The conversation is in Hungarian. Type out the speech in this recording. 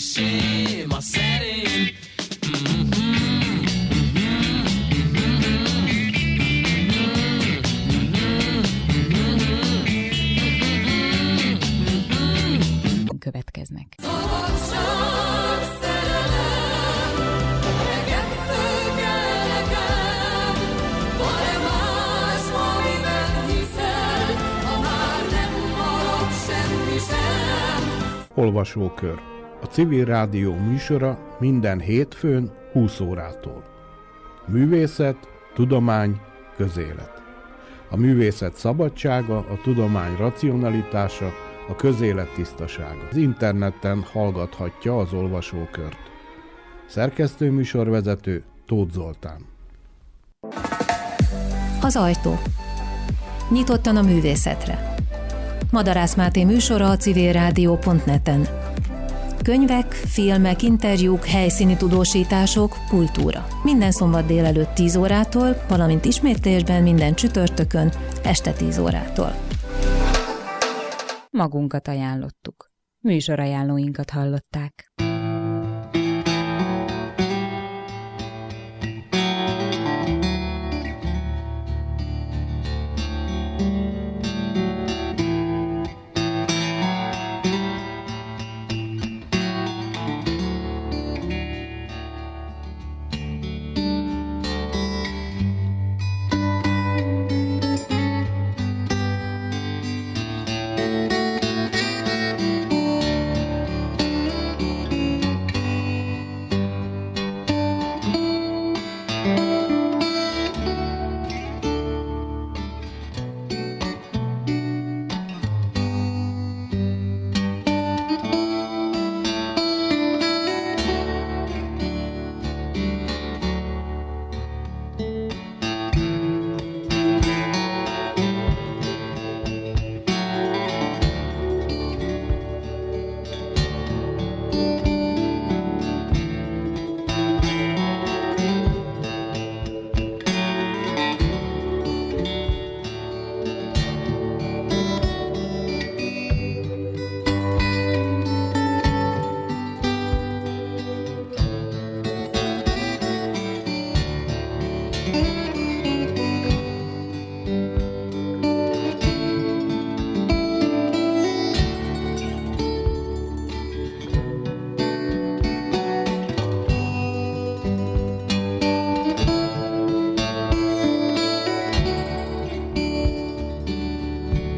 séma szerint. Következnek. Olvasókör. A Civil Rádió műsora minden hétfőn 20 órától. Művészet, tudomány, közélet. A művészet szabadsága, a tudomány racionalitása, a közélet tisztasága. Az interneten hallgathatja az olvasókört. Szerkesztő műsorvezető Tóth Zoltán. Az ajtó. Nyitottan a művészetre. Madarász Máté műsora a civilrádió.net-en. Könyvek, filmek, interjúk, helyszíni tudósítások, kultúra. Minden szombat délelőtt 10 órától, valamint ismétlésben minden csütörtökön este 10 órától. Magunkat ajánlottuk. Műsorajánlóinkat hallották.